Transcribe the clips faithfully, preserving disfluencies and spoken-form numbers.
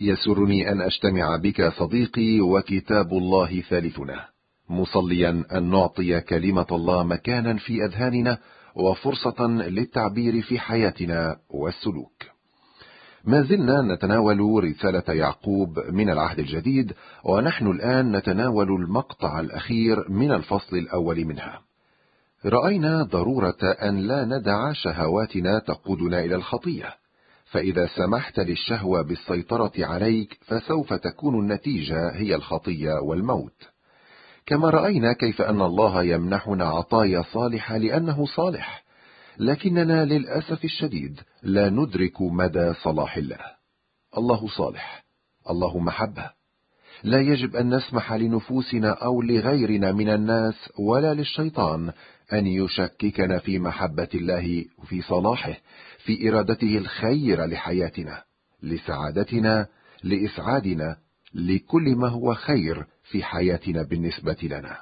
يسرني أن أجتمع بك صديقي، وكتاب الله ثالثنا، مصليا أن نعطي كلمة الله مكانا في أذهاننا وفرصة للتعبير في حياتنا والسلوك. ما زلنا نتناول رسالة يعقوب من العهد الجديد، ونحن الآن نتناول المقطع الأخير من الفصل الأول منها. رأينا ضرورة أن لا ندع شهواتنا تقودنا إلى الخطية، فإذا سمحت للشهوة بالسيطرة عليك فسوف تكون النتيجة هي الخطية والموت. كما رأينا كيف أن الله يمنحنا عطايا صالحة لأنه صالح، لكننا للأسف الشديد لا ندرك مدى صلاح الله. الله صالح، الله محبة. لا يجب أن نسمح لنفوسنا أو لغيرنا من الناس ولا للشيطان أن يشككنا في محبة الله وفي صلاحه، في إرادته الخير لحياتنا، لسعادتنا، لإسعادنا، لكل ما هو خير في حياتنا بالنسبة لنا.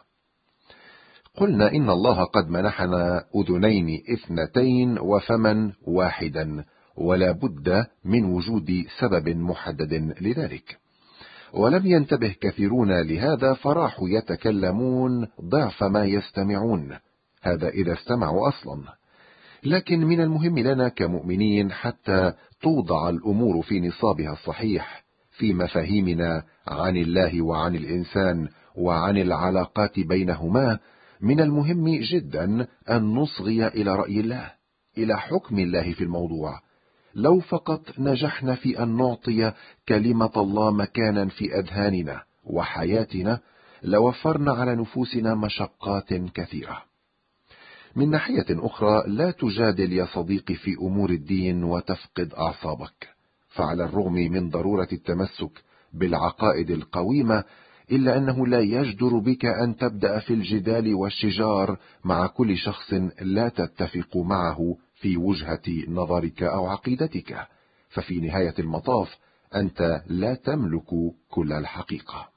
قلنا إن الله قد منحنا أذنين اثنتين وفما واحدا، ولا بد من وجود سبب محدد لذلك. ولم ينتبه كثيرون لهذا، فراحوا يتكلمون ضعف ما يستمعون، هذا إذا استمعوا أصلا. لكن من المهم لنا كمؤمنين حتى توضع الأمور في نصابها الصحيح في مفاهيمنا عن الله وعن الإنسان وعن العلاقات بينهما، من المهم جدا أن نصغي إلى رأي الله، إلى حكم الله في الموضوع. لو فقط نجحنا في أن نعطي كلمة الله مكانا في أذهاننا وحياتنا، لوفرنا على نفوسنا مشقات كثيرة. من ناحية أخرى، لا تجادل يا صديقي في أمور الدين وتفقد أعصابك، فعلى الرغم من ضرورة التمسك بالعقائد القويمة، إلا أنه لا يجدر بك أن تبدأ في الجدال والشجار مع كل شخص لا تتفق معه في وجهة نظرك أو عقيدتك، ففي نهاية المطاف أنت لا تملك كل الحقيقة.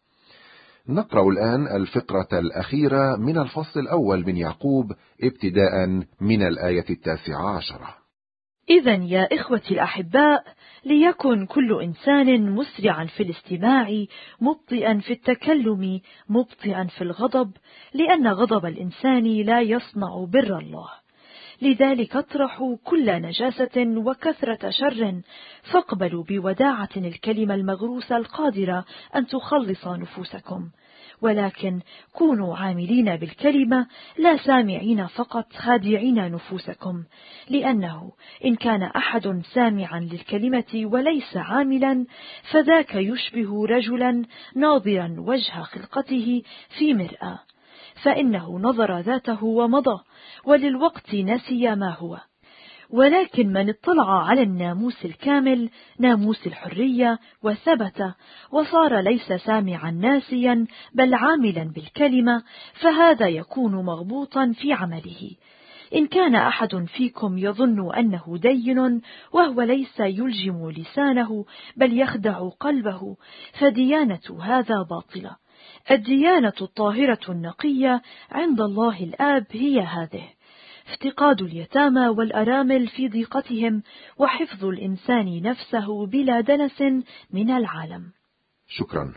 نقرأ الآن الفقرة الأخيرة من الفصل الأول من يعقوب ابتداء من الآية التاسعة عشرة. إذن يا إخوتي الأحباء، ليكن كل إنسان مسرعا في الاستماع، مبطئا في التكلم، مبطئا في الغضب، لأن غضب الإنسان لا يصنع بر الله. لذلك اطرحوا كل نجاسة وكثرة شر، فاقبلوا بوداعة الكلمة المغروسة القادرة أن تخلص نفوسكم. ولكن كونوا عاملين بالكلمة، لا سامعين فقط، خادعين نفوسكم. لأنه إن كان أحد سامعا للكلمة وليس عاملا، فذاك يشبه رجلا ناظرا وجه خلقته في مرآة، فإنه نظر ذاته ومضى، وللوقت نسي ما هو. ولكن من اطلع على الناموس الكامل، ناموس الحرية، وثبت وصار ليس سامعا ناسيا بل عاملا بالكلمة، فهذا يكون مغبوطا في عمله. إن كان أحد فيكم يظن أنه دين وهو ليس يلجم لسانه بل يخدع قلبه، فديانة هذا باطلة. الديانة الطاهرة النقية عند الله الآب هي هذه: افتقاد اليتامى والأرامل في ضيقتهم، وحفظ الإنسان نفسه بلا دنس من العالم. شكرا.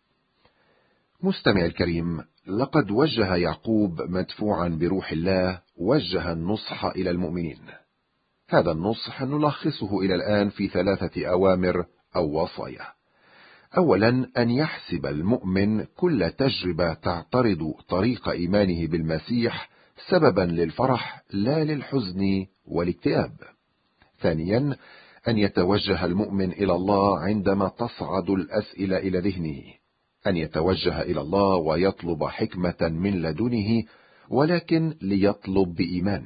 مستمع الكريم، لقد وجه يعقوب مدفوعا بروح الله وجه النصح إلى المؤمنين. هذا النصح نلخصه إلى الآن في ثلاثة أوامر أو وصايا. أولا، أن يحسب المؤمن كل تجربة تعترض طريق إيمانه بالمسيح سببا للفرح لا للحزن والاكتئاب. ثانيا، أن يتوجه المؤمن إلى الله عندما تصعد الأسئلة إلى ذهنه، أن يتوجه إلى الله ويطلب حكمة من لدنه، ولكن ليطلب بإيمان.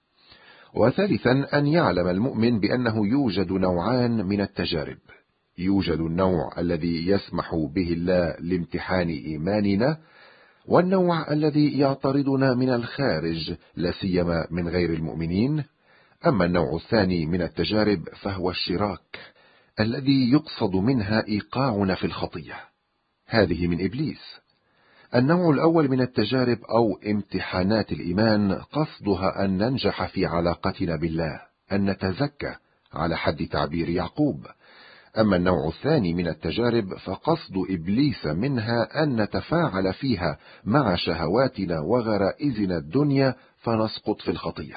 وثالثا، أن يعلم المؤمن بأنه يوجد نوعان من التجارب: يوجد النوع الذي يسمح به الله لامتحان إيماننا، والنوع الذي يعترضنا من الخارج، لا سيما من غير المؤمنين. أما النوع الثاني من التجارب فهو الشراك، الذي يقصد منها إيقاعنا في الخطية، هذه من إبليس. النوع الأول من التجارب أو امتحانات الإيمان قصدها أن ننجح في علاقتنا بالله، أن نتزكى على حد تعبير يعقوب. أما النوع الثاني من التجارب فقصد إبليس منها أن نتفاعل فيها مع شهواتنا وغرائزنا الدنيا فنسقط في الخطية.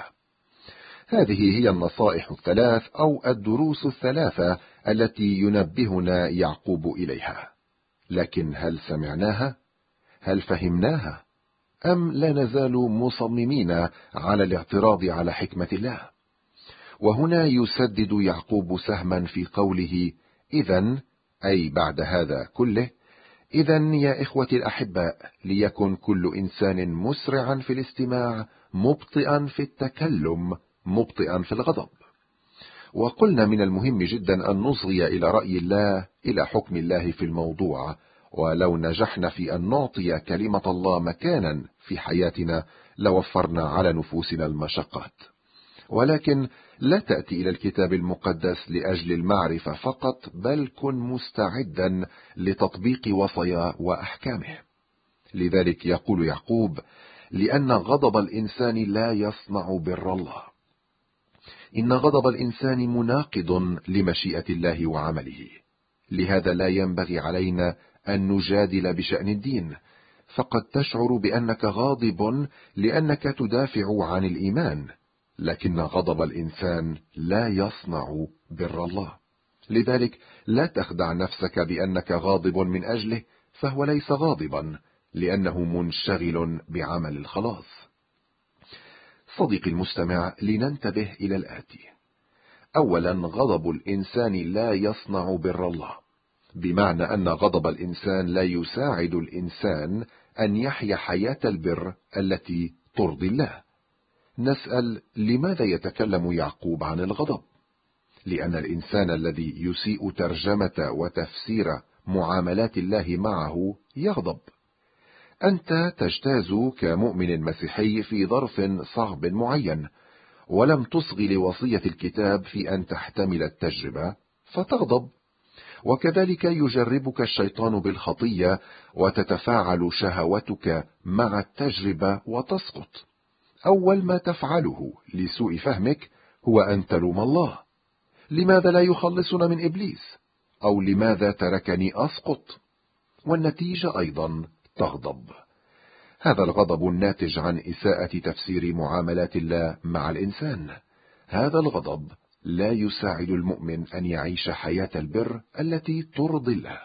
هذه هي النصائح الثلاث أو الدروس الثلاثة التي ينبهنا يعقوب إليها. لكن هل سمعناها؟ هل فهمناها؟ أم لا نزال مصممين على الاعتراض على حكمة الله؟ وهنا يسدد يعقوب سهما في قوله إذن، أي بعد هذا كله، إذن يا إخوتي الأحباء ليكن كل إنسان مسرعا في الاستماع، مبطئا في التكلم، مبطئا في الغضب. وقلنا من المهم جدا أن نصغي إلى رأي الله، إلى حكم الله في الموضوع، ولو نجحنا في أن نعطي كلمة الله مكانا في حياتنا لوفرنا على نفوسنا المشقات. ولكن لا تأتي إلى الكتاب المقدس لأجل المعرفة فقط، بل كن مستعدا لتطبيق وصايا وأحكامه. لذلك يقول يعقوب: لأن غضب الإنسان لا يصنع بر الله. إن غضب الإنسان مناقض لمشيئة الله وعمله. لهذا لا ينبغي علينا أن نجادل بشأن الدين، فقد تشعر بأنك غاضب لأنك تدافع عن الإيمان، لكن غضب الإنسان لا يصنع بر الله. لذلك لا تخدع نفسك بأنك غاضب من أجله، فهو ليس غاضبا لأنه منشغل بعمل الخلاص. صديقي المستمع، لننتبه إلى الآتي: أولا، غضب الإنسان لا يصنع بر الله، بمعنى أن غضب الإنسان لا يساعد الإنسان أن يحيا حياة البر التي ترضي الله. نسأل: لماذا يتكلم يعقوب عن الغضب؟ لأن الإنسان الذي يسيء ترجمة وتفسير معاملات الله معه يغضب. أنت تجتاز كمؤمن مسيحي في ظرف صعب معين، ولم تصغي لوصية الكتاب في أن تحتمل التجربة فتغضب. وكذلك يجربك الشيطان بالخطية وتتفاعل شهوتك مع التجربة وتسقط. أول ما تفعله لسوء فهمك هو أن تلوم الله: لماذا لا يخلصنا من إبليس؟ أو لماذا تركني أسقط؟ والنتيجة أيضا تغضب. هذا الغضب الناتج عن إساءة تفسير معاملات الله مع الإنسان. هذا الغضب لا يساعد المؤمن أن يعيش حياة البر التي ترضي الله.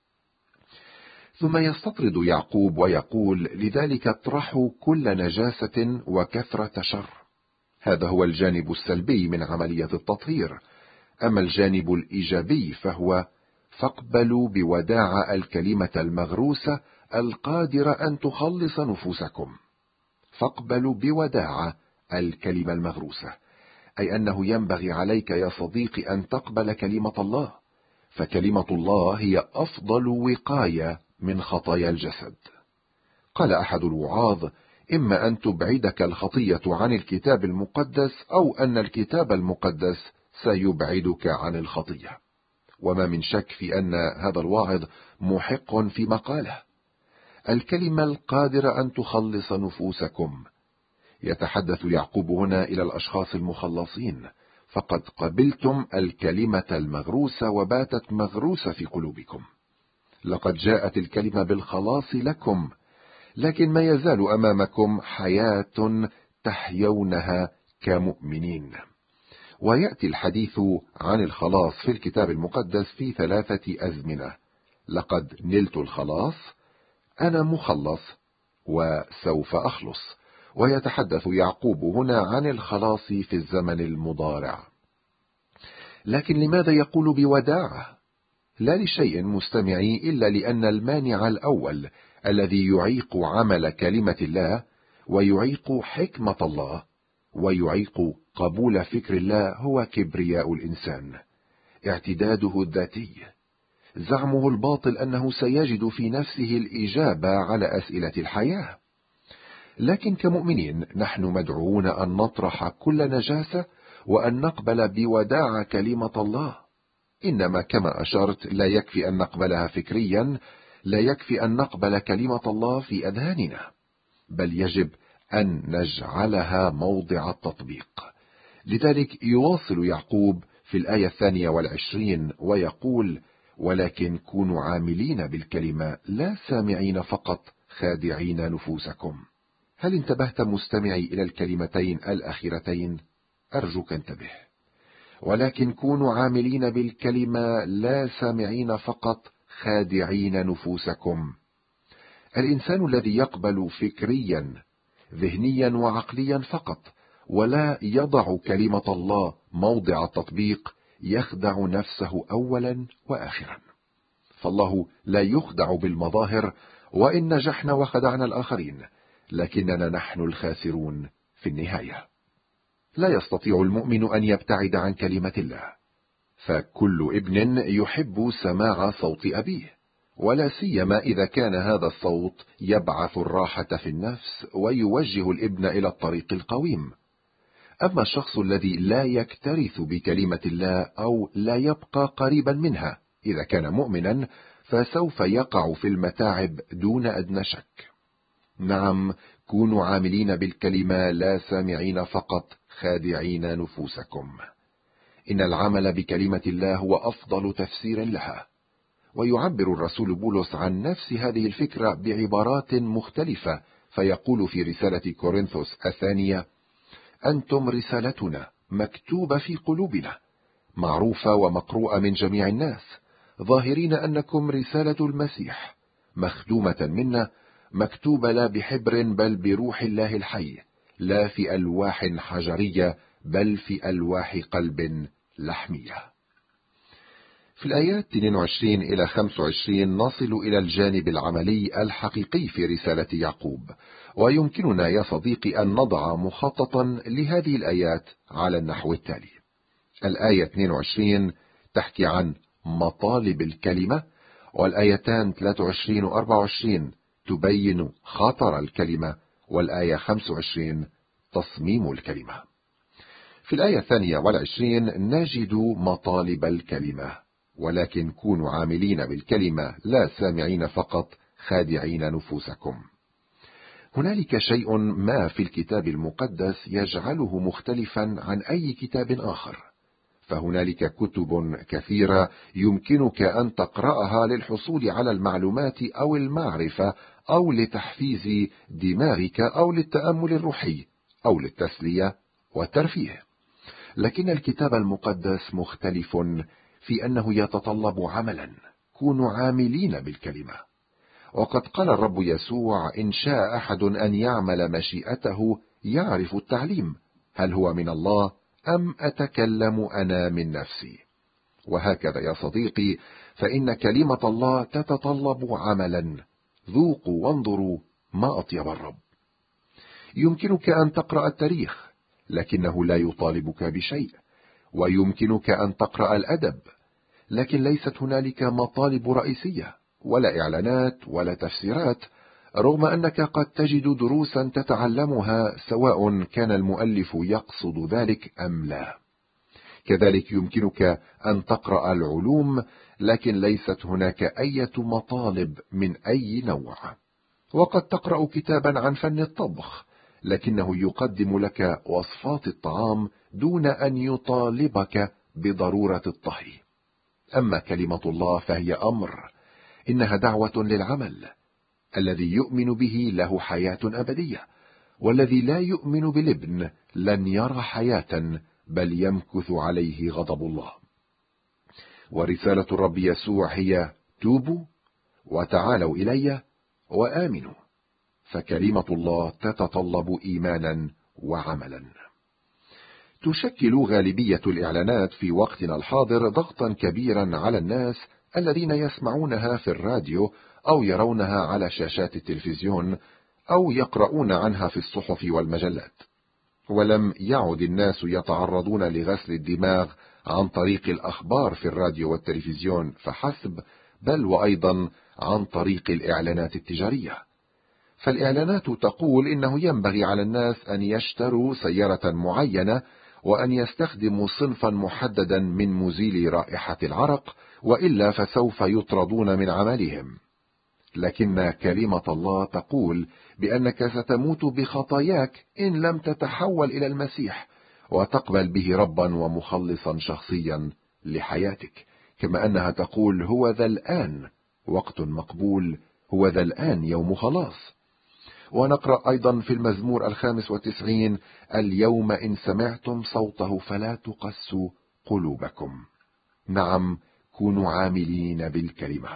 ثم يستطرد يعقوب ويقول: لذلك اطرحوا كل نجاسة وكثرة شر. هذا هو الجانب السلبي من عملية التطهير. أما الجانب الإيجابي فهو: فاقبلوا بوداع الكلمة المغروسة القادرة أن تخلص نفوسكم. فاقبلوا بوداع الكلمة المغروسة، أي أنه ينبغي عليك يا صديقي أن تقبل كلمة الله، فكلمة الله هي أفضل وقاية من خطايا الجسد. قال أحد الوعاظ: إما أن تبعدك الخطية عن الكتاب المقدس، أو أن الكتاب المقدس سيبعدك عن الخطية. وما من شك في أن هذا الواعظ محق في مقاله. الكلمة القادرة أن تخلص نفوسكم. يتحدث يعقوب هنا إلى الأشخاص المخلصين، فقد قبلتم الكلمة المغروسة وباتت مغروسة في قلوبكم. لقد جاءت الكلمة بالخلاص لكم، لكن ما يزال أمامكم حياة تحيونها كمؤمنين. ويأتي الحديث عن الخلاص في الكتاب المقدس في ثلاثة أزمنة: لقد نلت الخلاص، أنا مخلص، وسوف أخلص. ويتحدث يعقوب هنا عن الخلاص في الزمن المضارع. لكن لماذا يقول بوداعة؟ لا لشيء مستمعي إلا لأن المانع الأول الذي يعيق عمل كلمة الله ويعيق حكمة الله ويعيق قبول فكر الله هو كبرياء الإنسان، اعتداده الذاتي، زعمه الباطل أنه سيجد في نفسه الإجابة على أسئلة الحياة. لكن كمؤمنين نحن مدعوون أن نطرح كل نجاسة وأن نقبل بوداع كلمة الله. إنما كما أشرت لا يكفي أن نقبلها فكريا، لا يكفي أن نقبل كلمة الله في أذهاننا، بل يجب أن نجعلها موضع التطبيق. لذلك يواصل يعقوب في الآية الثانية والعشرين ويقول: ولكن كونوا عاملين بالكلمة لا سامعين فقط خادعين نفوسكم. هل انتبهت مستمعي إلى الكلمتين الأخيرتين؟ أرجوك انتبه. ولكن كونوا عاملين بالكلمة لا سامعين فقط خادعين نفوسكم. الإنسان الذي يقبل فكريا ذهنيا وعقليا فقط ولا يضع كلمة الله موضع التطبيق يخدع نفسه أولا وآخرا، فالله لا يخدع بالمظاهر، وإن نجحنا وخدعنا الآخرين لكننا نحن الخاسرون في النهاية. لا يستطيع المؤمن أن يبتعد عن كلمة الله، فكل ابن يحب سماع صوت أبيه، ولا سيما إذا كان هذا الصوت يبعث الراحة في النفس ويوجه الابن إلى الطريق القويم. أما الشخص الذي لا يكترث بكلمة الله أو لا يبقى قريبا منها إذا كان مؤمنا فسوف يقع في المتاعب دون أدنى شك. نعم، كونوا عاملين بالكلمة لا سامعين فقط خادعين نفوسكم. إن العمل بكلمة الله هو أفضل تفسير لها. ويعبر الرسول بولس عن نفس هذه الفكرة بعبارات مختلفة، فيقول في رسالة كورنثوس الثانية: أنتم رسالتنا مكتوبة في قلوبنا، معروفة ومقروءة من جميع الناس، ظاهرين أنكم رسالة المسيح، مخدومة منا، مكتوبة لا بحبر بل بروح الله الحي، لا في ألواح حجرية بل في ألواح قلب لحمية. في الآيات اثنين وعشرين إلى خمسة وعشرين نصل إلى الجانب العملي الحقيقي في رسالة يعقوب، ويمكننا يا صديقي أن نضع مخططا لهذه الآيات على النحو التالي. الآية اثنين وعشرين تحكي عن مطالب الكلمة، والآيتان ثلاثة وعشرين و أربعة وعشرين تبين خطر الكلمة، والآية خمسة وعشرين تصميم الكلمة. في الآية الثانية والعشرين نجد مطالب الكلمة: ولكن كونوا عاملين بالكلمة لا سامعين فقط خادعين نفوسكم. هنالك شيء ما في الكتاب المقدس يجعله مختلفا عن أي كتاب آخر، فهنالك كتب كثيرة يمكنك أن تقرأها للحصول على المعلومات أو المعرفة أو لتحفيز دماغك أو للتأمل الروحي أو للتسلية والترفيه. لكن الكتاب المقدس مختلف في أنه يتطلب عملا. كونوا عاملين بالكلمة. وقد قال الرب يسوع: إن شاء أحد أن يعمل مشيئته يعرف التعليم، هل هو من الله أم أتكلم أنا من نفسي؟ وهكذا يا صديقي، فإن كلمة الله تتطلب عملا. ذوقوا وانظروا ما أطيب الرب. يمكنك أن تقرأ التاريخ لكنه لا يطالبك بشيء، ويمكنك أن تقرأ الأدب لكن ليست هنالك مطالب رئيسية ولا إعلانات ولا تفسيرات، رغم أنك قد تجد دروسا تتعلمها سواء كان المؤلف يقصد ذلك أم لا. كذلك يمكنك أن تقرأ العلوم لكن ليست هناك أي مطالب من أي نوع. وقد تقرأ كتابا عن فن الطبخ لكنه يقدم لك وصفات الطعام دون أن يطالبك بضرورة الطهي. أما كلمة الله فهي أمر، إنها دعوة للعمل. الذي يؤمن به له حياة أبدية، والذي لا يؤمن بالابن لن يرى حياة بل يمكث عليه غضب الله. ورسالة الرب يسوع هي: توبوا وتعالوا إلي وآمنوا. فكلمة الله تتطلب إيمانا وعملا. تشكل غالبية الإعلانات في وقتنا الحاضر ضغطا كبيرا على الناس الذين يسمعونها في الراديو أو يرونها على شاشات التلفزيون أو يقرؤون عنها في الصحف والمجلات. ولم يعد الناس يتعرضون لغسل الدماغ عن طريق الأخبار في الراديو والتلفزيون فحسب، بل وأيضا عن طريق الإعلانات التجارية. فالإعلانات تقول إنه ينبغي على الناس أن يشتروا سيارة معينة وأن يستخدموا صنفا محددا من مزيل رائحة العرق، وإلا فسوف يطردون من عملهم. لكن كلمة الله تقول بأنك ستموت بخطاياك إن لم تتحول إلى المسيح، وتقبل به ربا ومخلصا شخصيا لحياتك، كما أنها تقول هو ذا الآن وقت مقبول، هو ذا الآن يوم خلاص. ونقرأ أيضا في المزمور الخامس والتسعين: اليوم إن سمعتم صوته فلا تقسوا قلوبكم. نعم، كونوا عاملين بالكلمة.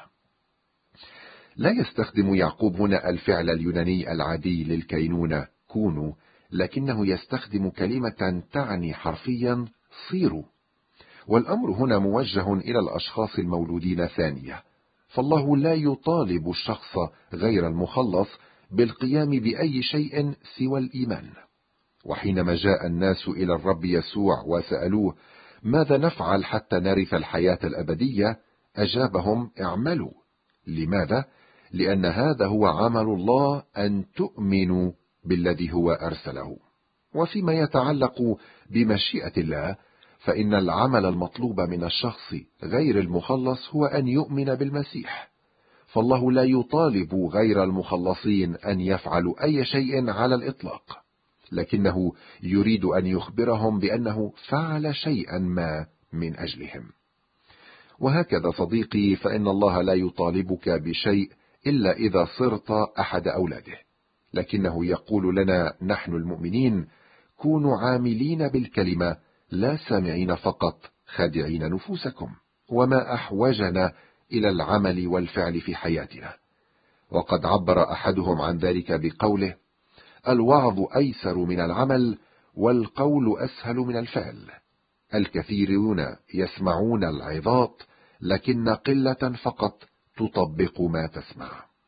لا يستخدم يعقوب هنا الفعل اليوناني العادي للكينونة كونوا، لكنه يستخدم كلمة تعني حرفيا صيروا. والأمر هنا موجه إلى الأشخاص المولودين ثانية، فالله لا يطالب الشخص غير المخلص بالقيام بأي شيء سوى الإيمان. وحينما جاء الناس إلى الرب يسوع وسألوه ماذا نفعل حتى نرث الحياة الأبدية، أجابهم اعملوا. لماذا؟ لأن هذا هو عمل الله، أن تؤمنوا بالذي هو أرسله. وفيما يتعلق بمشيئة الله، فإن العمل المطلوب من الشخص غير المخلص هو أن يؤمن بالمسيح، فالله لا يطالب غير المخلصين أن يفعلوا أي شيء على الإطلاق، لكنه يريد أن يخبرهم بأنه فعل شيئا ما من أجلهم. وهكذا صديقي، فإن الله لا يطالبك بشيء إلا إذا صرت أحد أولاده، لكنه يقول لنا نحن المؤمنين: كونوا عاملين بالكلمة، لا سامعين فقط خادعين نفوسكم. وما أحوجنا إلى العمل والفعل في حياتنا؟ وقد عبر أحدهم عن ذلك بقوله: الوعظ أيسر من العمل، والقول أسهل من الفعل. الكثيرون يسمعون العظات، لكن قلة فقط تطبق ما تسمع.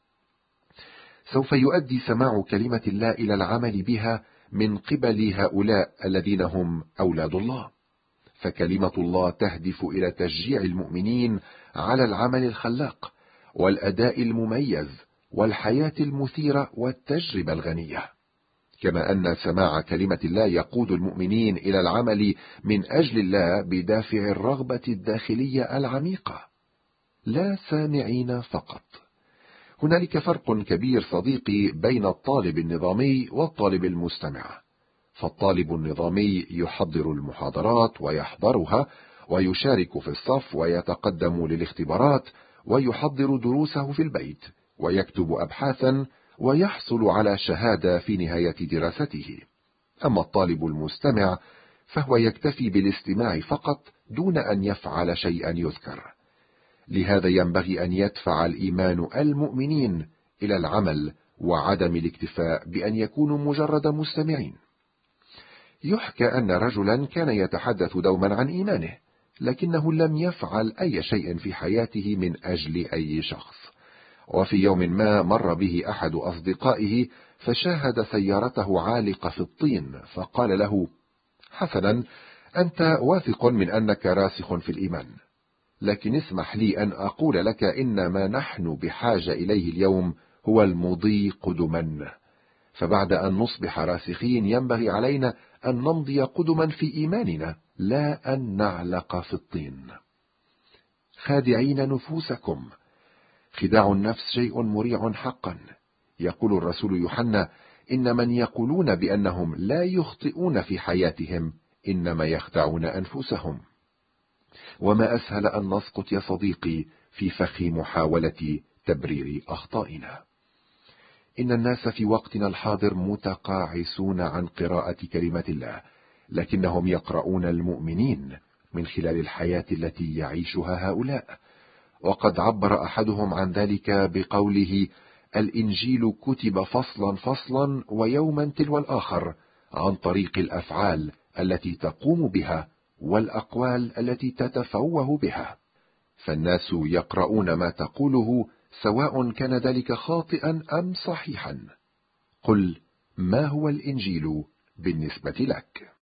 سوف يؤدي سماع كلمة الله إلى العمل بها من قبل هؤلاء الذين هم أولاد الله، فكلمة الله تهدف إلى تشجيع المؤمنين على العمل الخلاق والأداء المميز والحياة المثيرة والتجربة الغنية، كما أن سماع كلمة الله يقود المؤمنين إلى العمل من أجل الله بدافع الرغبة الداخلية العميقة، لا سامعين فقط. هنالك فرق كبير صديقي بين الطالب النظامي والطالب المستمع. فالطالب النظامي يحضر المحاضرات ويحضرها ويشارك في الصف ويتقدم للاختبارات ويحضر دروسه في البيت ويكتب أبحاثا ويحصل على شهادة في نهاية دراسته. أما الطالب المستمع فهو يكتفي بالاستماع فقط دون أن يفعل شيئا يذكر. لهذا ينبغي أن يدفع الإيمان المؤمنين إلى العمل وعدم الاكتفاء بأن يكونوا مجرد مستمعين. يحكى أن رجلا كان يتحدث دوما عن إيمانه، لكنه لم يفعل أي شيء في حياته من أجل أي شخص. وفي يوم ما مر به أحد أصدقائه فشاهد سيارته عالقة في الطين، فقال له: حسنا، أنت واثق من أنك راسخ في الإيمان، لكن اسمح لي أن أقول لك إن ما نحن بحاجة إليه اليوم هو المضي قدما. فبعد أن نصبح راسخين ينبغي علينا أن نمضي قدما في إيماننا، لا أن نعلق في الطين. خادعين نفوسكم. خداع النفس شيء مريع حقا. يقول الرسول يوحنا: إن من يقولون بأنهم لا يخطئون في حياتهم إنما يخدعون أنفسهم. وما أسهل أن نسقط يا صديقي في فخ محاولة تبرير أخطائنا. إن الناس في وقتنا الحاضر متقاعسون عن قراءة كلمة الله، لكنهم يقرؤون المؤمنين من خلال الحياة التي يعيشها هؤلاء. وقد عبر أحدهم عن ذلك بقوله: الإنجيل كتب فصلا فصلا ويوما تلو الآخر عن طريق الأفعال التي تقوم بها والأقوال التي تتفوه بها. فالناس يقرؤون ما تقوله سواء كان ذلك خاطئا أم صحيحا. قل: ما هو الإنجيل بالنسبة لك؟